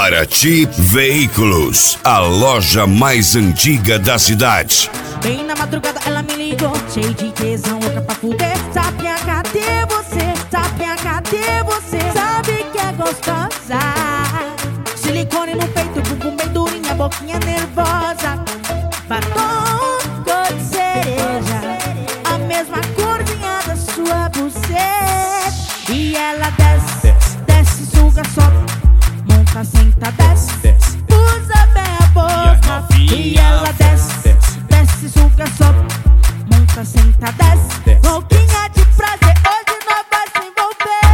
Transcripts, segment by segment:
Paraty Veículos, a loja mais antiga da cidade. Bem na madrugada ela me ligou, cheio de tesão, louca pra fuder. Sapinha, cadê você? Sapinha, cadê você? Sabe que é gostosa. Silicone no peito, bumbum bem durinha, boquinha nervosa. Batom cor de cereja, a mesma corzinha da sua buceta. E ela desce, desce, suga, sobe, monta, senta, desce, usa bem a boca. E ela desce, desce, suga, sobe, monta, senta, desce, louquinha de prazer, hoje nós vai se envolver.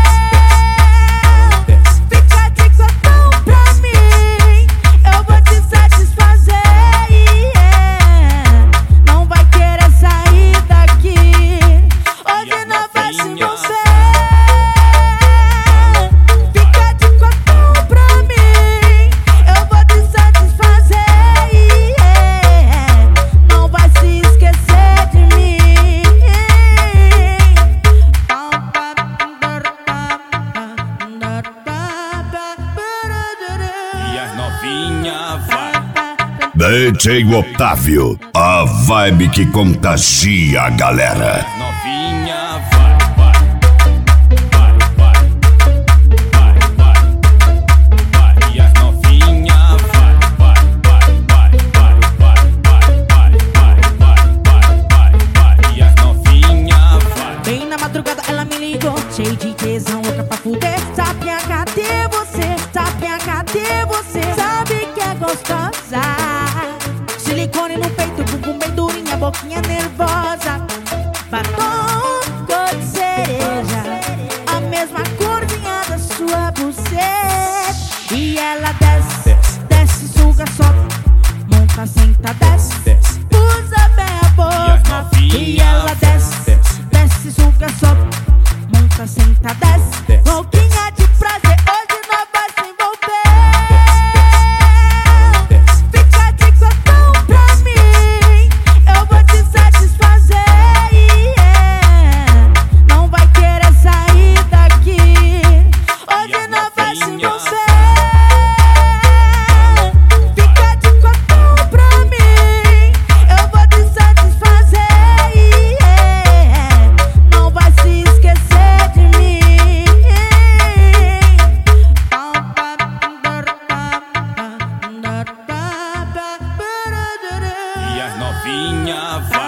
Fica de cotão pra mim, eu vou te satisfazer, yeah. Não vai querer sair daqui, hoje nós vai se envolver. Fica de cotão pra mim, eu vou te satisfazer, yeah. Não vai se esquecer de mim. E as novinha vai. DJ Otávio, a vibe que contagia a galera. As novinha vai, vai. E as novinha vai. E as novinha vai. Bem na madrugada ela me ligou, cheio de tesão, louca pra fuder. Sapinha, cadê você? Sapinha, cadê você? Sabe que é gostosa. Silicone no peito, bumbum bem durinha, boquinha nervosa. Batom cor de cereja, a mesma corzinha da sua buceta. E ela desce, desce, suga, sobe, monta, senta, desce, usa bem a boca. E ela desce, desce, suga, sobe, monta, senta, desce, louquinha de prazer, hoje nós vai se envolver. Fica de cotão pra mim, eu vou te satisfazer, yeah. Não vai querer sair daqui, hoje nós vai se envolver. Fica de cotão pra mim, eu vou te satisfazer, yeah. Não vai se esquecer de mim. E as novinha vai.